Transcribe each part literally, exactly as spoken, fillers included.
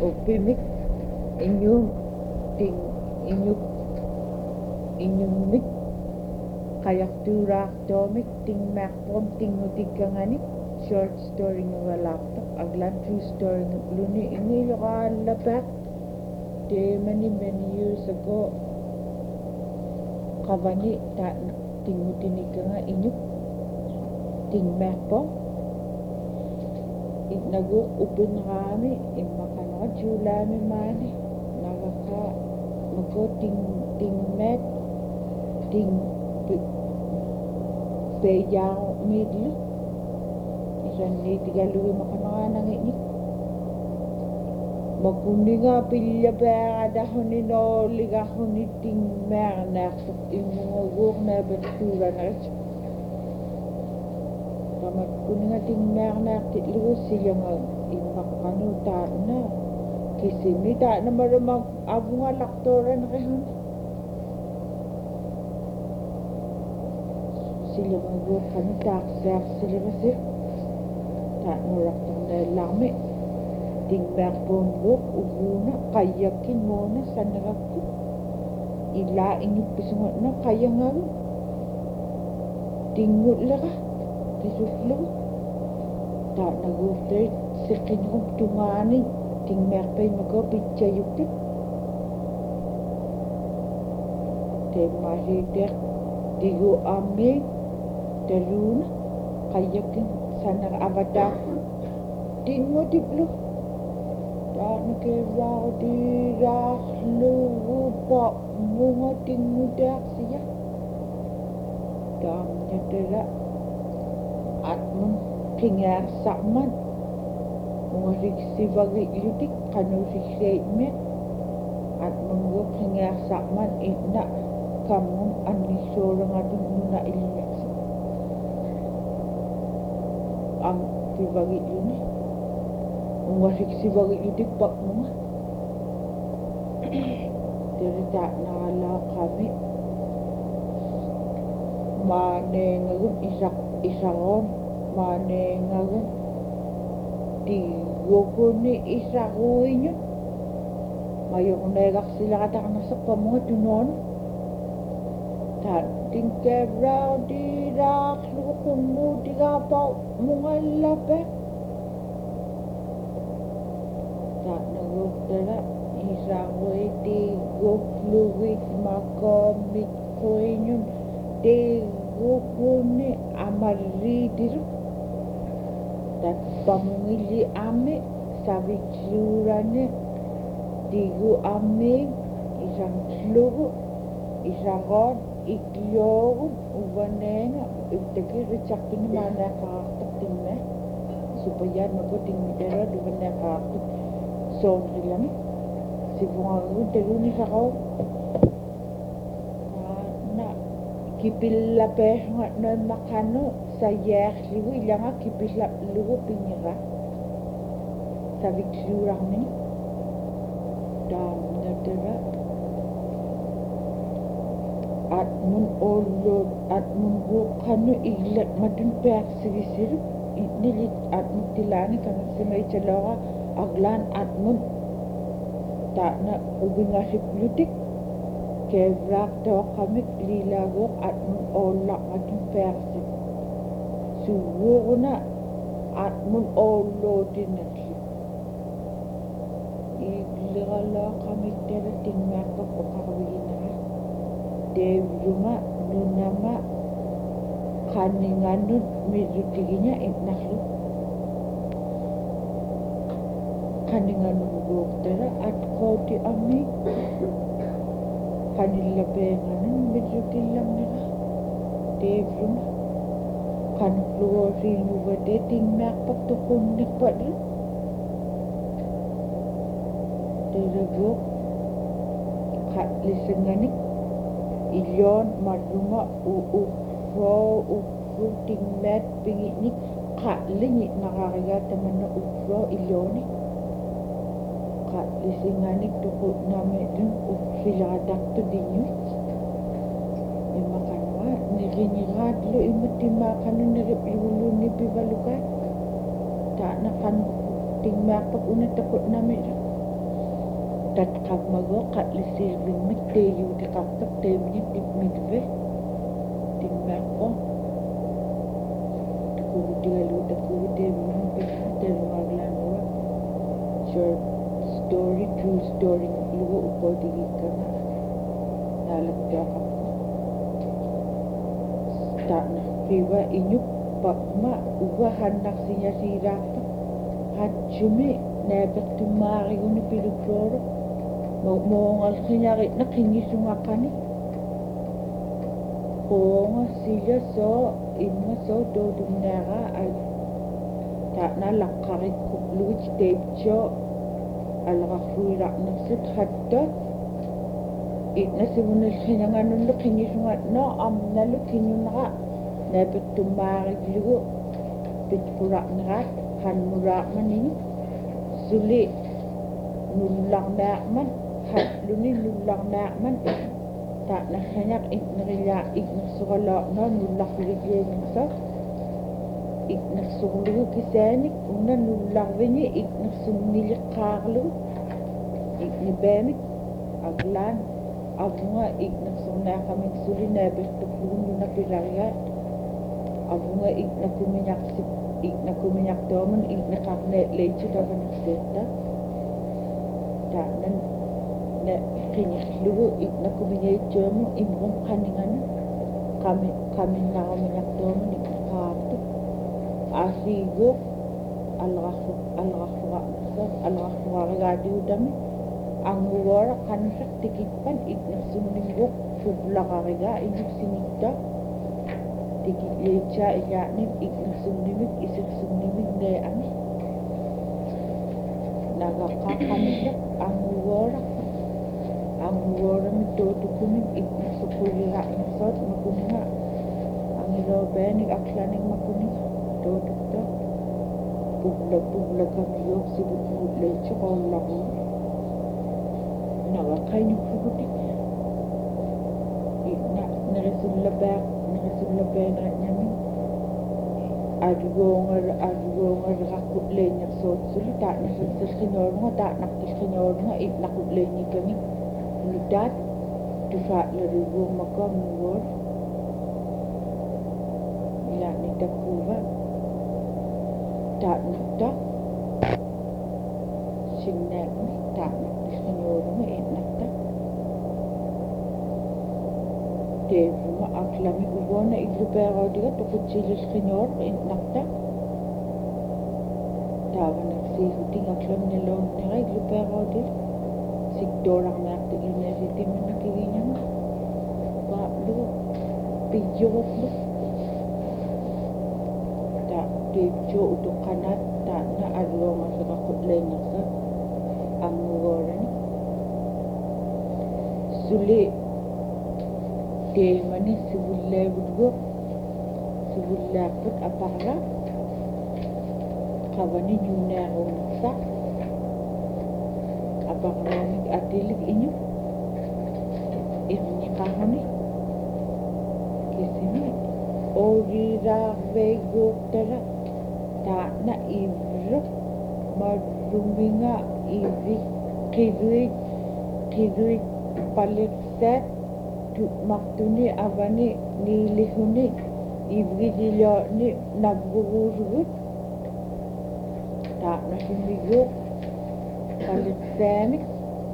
Upimik inyum ting inyuk inyumik kayak turak domik ting makpom ting utikanganik short story ngalapta aglan true story luni ini lokalapet de many many years ago kavani ta ting utinikanga inyuk ting makpom inagu upin rami imakana julami mani nagaka mago ting ting met ting peyang midlu isan ni tigalu makana nangini makuninga pilya bera dahoni no liga honi ting merna imungur na betura na kamat kuninga ting merna titlu siyang imakanu ta na kisimi ta na marumag abunga laktoran rehon sila mago kami tak sak sila kasi tak nurak na lami ting bakpon go ubuna kayakin mo na sa nagako ila inyuk pisungot na kaya nga tingut laka tisutlo tak nagufter sikin kong tumani ting bakpay mago pitchayukit te mahidek digo amig daluna kayakin sana abada tingo diplo ta nakewao di rak lupa bunga tingo dak siya dam nyadera atmun kingar sakman bunga riksi bagi yudik kanu riksi met atmun go kingar sakman ina kamu ani sorang adun nuna ilmek ang sibagi ini umasik sibagi idik pak mga dari tak nala kami mane ngagun isak isaron mane ngagun tigo ko ni isakuin yun mayong negak sila katakanak pa mga tunon ting kebra di rak lu kumu di kapau mungalape tak naguk tera isawai di guk luwit makomit koinyun di gukuni amari diru tak pamungili ame sabiklurane di gu ame isang lugu isagon ikliyogun ubanenga itagi ricakin mana kakak tingna supaya nago tingmitera dubana kakak son rilang si bungagun teluni sakau na kipilla pe na makano sayah liwi langa kipilla lugu pinyera sabik surang ni dam nadera at mun olod at mun bukano iglat madun pek sigisir nilit at mutilani kana simay chalawa aglan at mun ta na ubinga hiplutik kevrak to kamik lilagok at mun olak madun pek suwo na at mun olodin nakli iglala kamik tera tingmak pa ko kakawin na Devruma nunama kaninganun midutiginya itnahlu kaninganun buktera at kodi ami kanilabenganun midutilang nila Devruma kanfluorin ubade tingmak pagtukun nikpadlu Deragok kat lisenganik Ilyon maruma uu fro ufro tingmet pingit kak lingit nakakaya teman na ufro ilyoni kak lisinganik tukut namin dun ufiladak to dinyo imakanwa nirinirad lo imutima kanu nirip iwulu ni bibalukan tak na kan tingmak pag una takut namin tatqammaguaq qatlisirvimik teeyuutiqartaq teemnik tipmilve timmaaqo tukuvutigaluuta kuviteemmun pekka telumaaglaanua short story true story lugu uqotigikkama naalaktuaqarpa taana riva inyuk pakma uwa hannaqsiñasiiraarpa hatchumi naapattummaariguni pilukrooro moongalqiñaritna qingisungaqani qoonga sila soo imma soo tootumnaaraa al taana laqqarikkup luit teipcho alqarruilaqnersut hattot itna simunilqiñanganunlu qingisungatno amnalu kiñunera naapattummaariglugu pitqulaqneraat hanmulaaqmanini suli nullarnaaqman hatluni nullarnaaqman taanarriñaq itnerilaa itnersuqalaaqnaa nullarligiinersa itnersuqlugu kisaanik unna nullarvini itnersunniliqqaarlugu itnibaamik aglaan avunga itnersornaaqamik suli naapattuqlugu nunapilarigaat avunga itnakumiñaqsip itnakumiñaqtuamun itneqarneeleitsutavanarseetta taanan na qinirlugu itnakumiñaitsuamun imrum qaningana qami qaminnarumiñaqtuamun itneqaartu aasiiguuq alqarru alqarruqarnersa alqarruqarigaatiutami angugoora qanusaq tikippan itnersunninguq sublaqarigaa inuksinikta tikitleitsaa ilaa'nik itnersunnimik isirsunnimik nee'ami nagaqqaqqamisaq angugoora angugoorami tootukumik itnersuqulira'nersoot makuninga angiloobeanik aqlanik makuninga tootukta publa publa kamiyooq sibutmuutleitsu qoollaquun nagaqqainuqsugutik itna nerisullapaaq nerisullapeeneratñami adugoongar adugoongaraqutleeñersootsullu taa'narrilserqinioorunga taa'naqtilqinioorunga itnaqutleeñikami nutaat tufaa'laruguumaka mugoor ilaa'nitakkuuva taa'naqta sinnaaqmi taa'naqtilqinioorunga itnaqta teevuma aqlami ugoona illupeeroodiga tuqutsiililqinioor itnaqta taavanaqsiigutin aqlam naloonnera illupeeroodil siktoorarnaaqti universitimannakigiñama qaa'lu piyyoqlu ta teepcho utuqqanaat taa'na aluongarriqaqutleeñersa angugoorani suli teemani sivullaavulgu sivullaaqput aparra qavani ñuunaaruunersa aparroonik atilik iñu irniqarruni kisimi ooriraarveeguuqtala taa'na ivruq marruminga ivik qiduit qiduit paliqsaat tu'maqtuni avani niilihuni ivgidilio'ni navvuguusugut taa'na sumiguuq paliqsaanik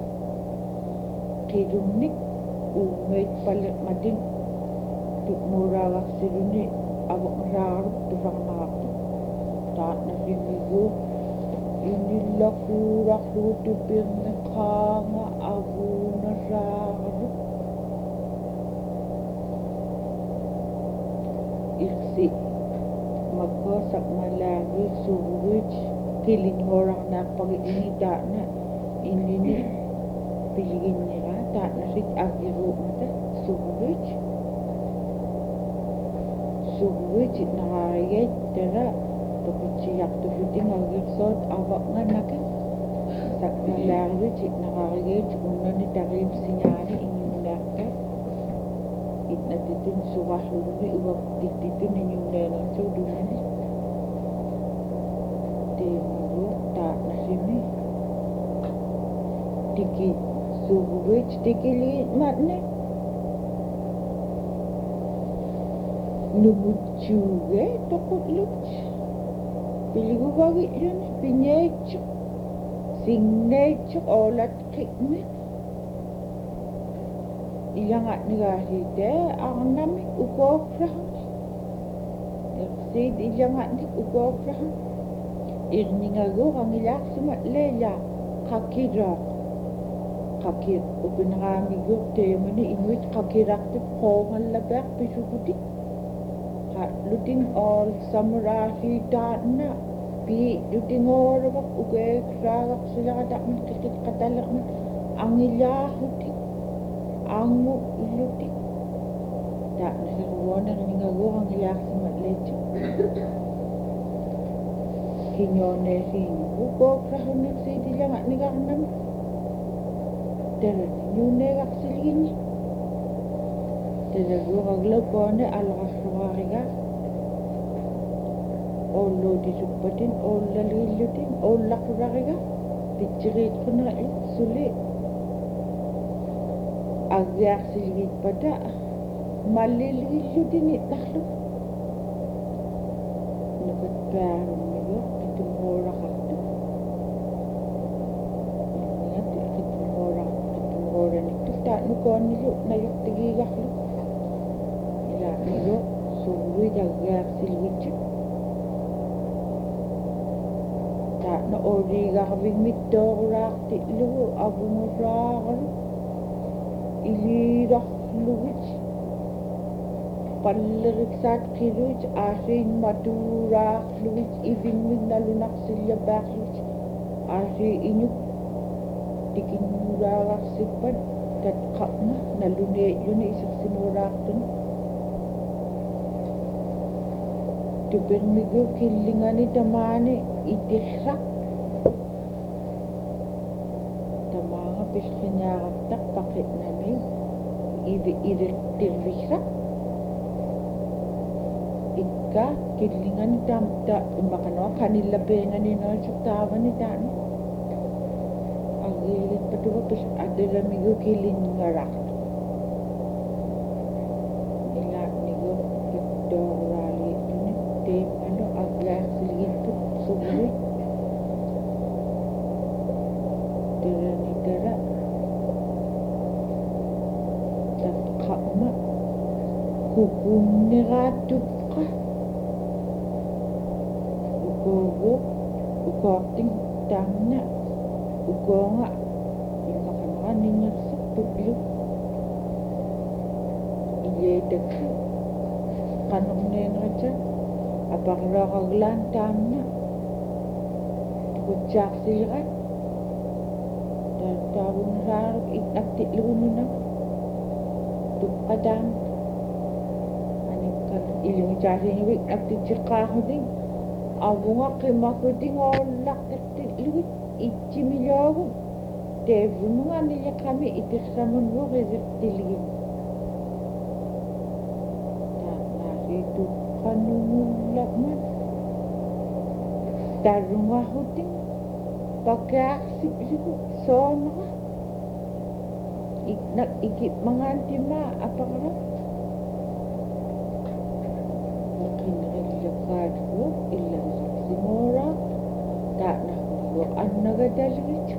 qidunnik uumait paliqmatin tu'muuraavaqsiluni avoqraaruq tufarnaqartu taa'na sumiguuq inillaquuraqlugu tupirneqaanga avuunaraaruq iksi magkosak malaagit suguit kilinhorarnaaqpagitini taa'na inlini piliginnera taa'na rit agiruumata suguit suguit itnaqaarigait tera toqitsiaqtufutin agirsoot avaqnganaka sakmalaagit itnaqaarigait unnani tariimsiñaani inginnaaqta itnatitun suqarlugumi uwaqtittitun iñunneenertuudumani teemaguuq taa'nasimi tiki suguit tiki matne numuchuge tokutluch piligu bagi yun pinyech signech olat kikme iyangat nigahide angnami ukokrahan irsid iyangat nik ukokrahan irningago angilak sumatleya kakira kakir upinangamigo temani inuit kakirak tip kongan labak pisukuti luting all samurahi dana pi luting orabak uge kragak sila kadak man kikit katalak man angilya huti angu iluti tak nasiruwana ningago angilya sumatlecho kinyone sini ugo krahunik sidi langat nigarnam Tere nyune gak silgini Tere gu gaglaw pone algaswariga Olo disupatin, ola lilutin, ola kurariga Dijirit kuna it suli Agyak silgit pada Malililutin itaklo Nakat parang niyo Kitumora kakto Orang itu tak nukon niyo nayok tigigak lo ila niyo suwi dagak silwich tak na ori gawing mito rak ti lo abung rak ili rak luwich pallerik sat kiluch asin madurak luwich ibing min nalunak silya bakluch asin inyuk tikin murah sipan kat kakna nalune yun isak sinurah dun tupin migo kilingani tamane itikrak tamanga piskanyarap tak pakit namin ibi idirtirikrak ika kilingani tamta makano kanila bengan ino sa tawa ni dani Agilit paduwa pis adala migo kilin ngarak. Ila migo kito rali ini tem ano agak silgin put suguri. Tera negara tak kama hukum neratup ka. Ugogo ugoting tamna ugonga yung makanakan niya sa putlo iyedag kanong na nga dyan apakrakaglan tamna tukudyak sila tawag na sarap itaktiluno na tukadam aning kan iling jari niwik naktichikaho din awunga kimakuding olak taktiluit Ichi milyogo devu mga nila kami itirsamun mo rezertilin tak narito kanumulak man tarunga huting pagkaksip sigo sona ka iknak ikip mga antima apakara makinrilakad ko ilang simora tak na An nagadalwit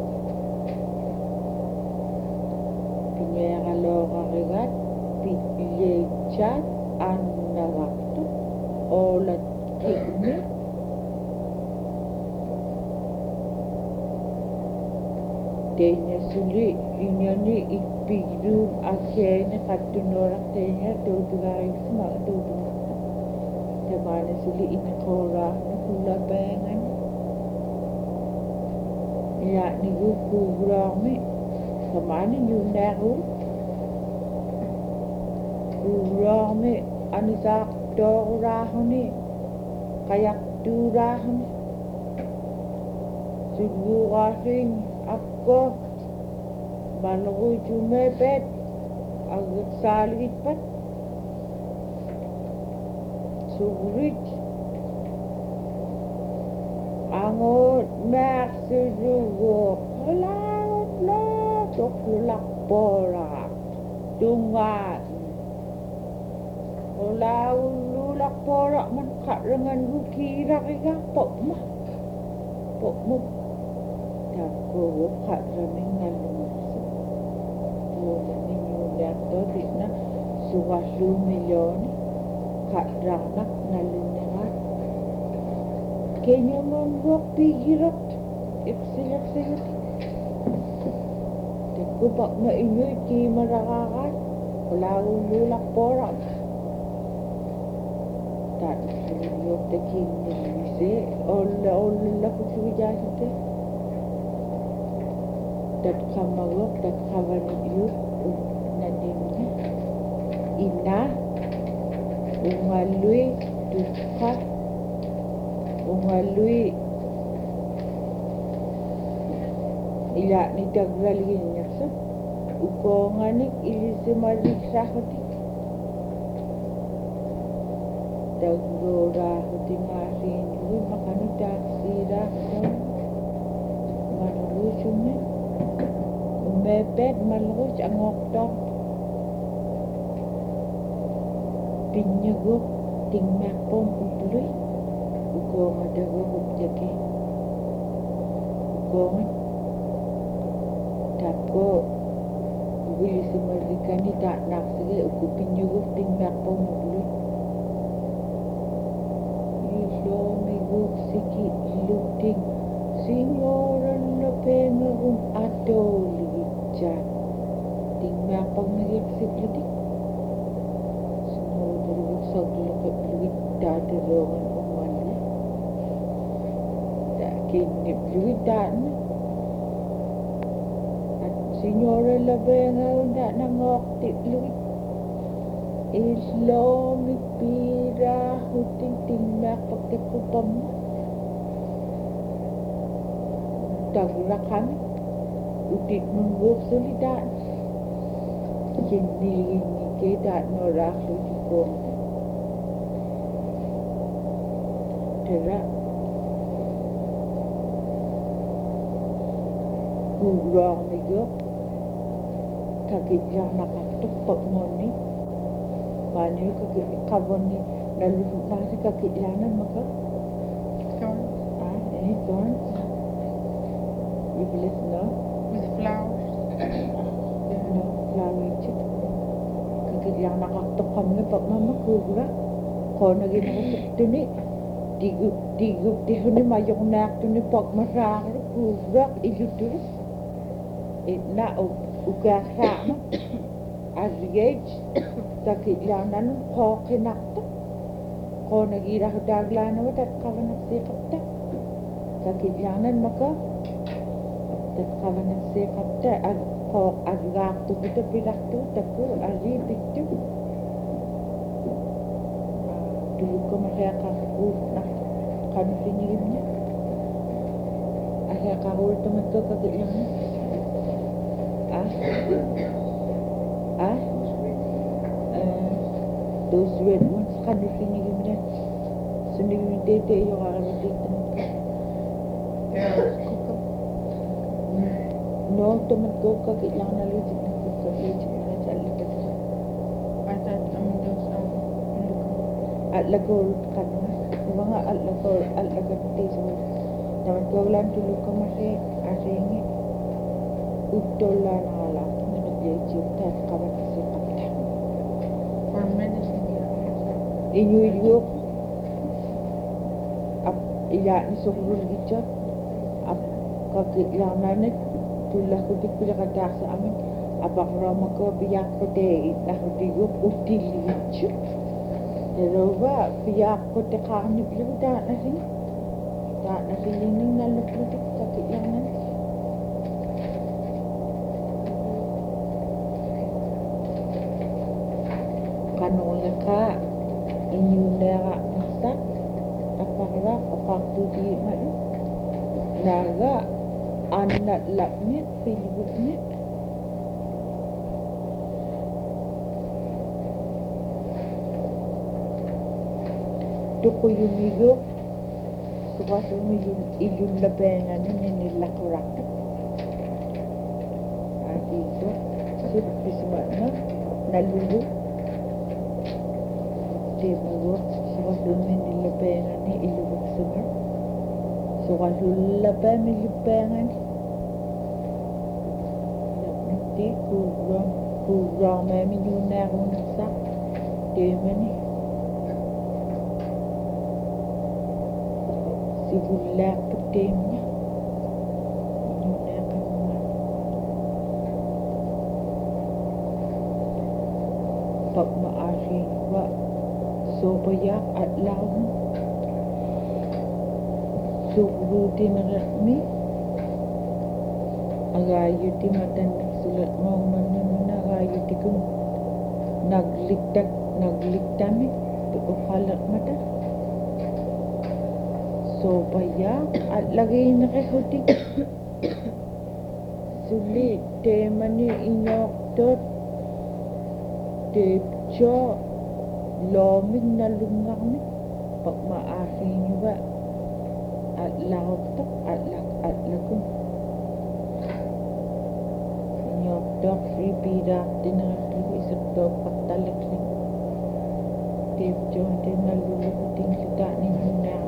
Pinyangaloka rigat Pilyechat An nagakto Olat kikme Tenya suli Inyani ipigdum Asyene katunorak tenya Tutugaring semak tutugaring Tamana suli inakora Nakula bengan Ya nigo kugrami samani yunaru kugrami anisak dorahuni kayak durahuni sigurahin ako malugoy jumepet agad salit pat sugurit Angot Max Sugo. Hello, soklulaqpooraaq tungaa olaulluulaqpooraaq man qarrangangu kiiraqiga po'ma po'mu takkuugu qarramingallumarsu tuumaninguuliartoorina sugallu miljooni qarraqnaq nallunneraa kenyumunruoq piigiroq iqsiliqsigut takkupak ma inyuy kiimaraqaaqaat olaulluulaqpooraaq taatulluuq takiinnilmise olla ollullakutlugijaasute tatqamagoq tatqavaniyuq nanimne ina ungallui tuqa ungallui ilaani tagraliginngersa ukoonganik ilisimarriksaahutik tagroraahutingaariinlui maqani taaksiiraaqtoon malruusumme ummeeppeet malruus angoqtoq pinnyaguk tingmeqpom uplui ukoongadaguk upjake ukoongat tapko uilisimarrikani taa'naaqsige ukupinnyuguk tingmeqpom uplui iloomiguk sikilluting singoorallapeengarum atooligitjaat tingmeaqpagnagiqsiplutik singooralluguk saglaqaplugit taatiroongan ummalli taakinnipplugit taatna at singoorallapeengarum taatnangooqtitlugit iloomik piiraahutin tingmeaqpagtikkupamma tagraqami utitnunguuq sulitaan kinniliginnike taatnoraaqlutikoon tara kuuraaqmigoq kakitlaarnaqartuq paqmonni maaniu kakikqavonni nallusuqnaasi kakitlaanan maka ah any corn with less no with flowers. no flower chip kakitlaarnaqartoqqammi paqmamma kuura qoonaginarusuqtuni tigu tiguk tihuni majornaaqtuni paqmarraaqaru kuuraq illuturu itna ukaarraaqma arrigej takitlaananu qooqinaqta qoonagirahutaaglaanawa tatqavanaqsiiqatta takitlaanан maka tatqavanaqsiiqatta ar qooq argaaqtuguta pilaqtu takku arriipittu tulukkamariaqarruutna qanusinigimna ariaqaruultamattu kakitlaana ah ah those red ones qanusinigimna sunigimiteete yoqaqalutiittana no tamattu kakitlaanaluutikna kakitlaana challikata I thought some of those um atlagol kanna mga atlagol atlagatismo tamatkolan tulukkamari aringi uttollanala nanajeju tatqavanaqsiiqatta for medicine. Yeah. inyuilyuq ap ilaani soqrulgitjat ap kakitlaananik tullahutikkulaqataaqsa amin apaqramako piyaqqute itnahutiguq uttilligitju terova piyaqqute qaarniplugu taa'nasing taa'nasillinning nalluplutik kakitlaanan qanullaqa inyuleeraqnartaq apaqraaq oqartutiimanu naaga annallaqniq pilgutniq tuquyumigoq suqasumiyun illullapeengani ninillaquraqtaq aaki Nalulubot pismana. Nalulu. Tibuwak. Sukalumin nilapengani ilubok sumar. Sukalulapa milipengani. Nakti kurang kurang mami yunarun sa. Temani. Sibulak putemnya. Pag maaring wa sobayak at laon subutin mi agayo ti matan sulat mo manan agayo ti kung nagliktak nagliktami to halak mata sobayak at lagay na kahuti sulit tema ni inyoktot Depjo loming na lumang pag maaari niyo ba at lautok at lag at lagong nyoktok ribida tinakli sa topak talakling Depjo din naluluting lita ninyo na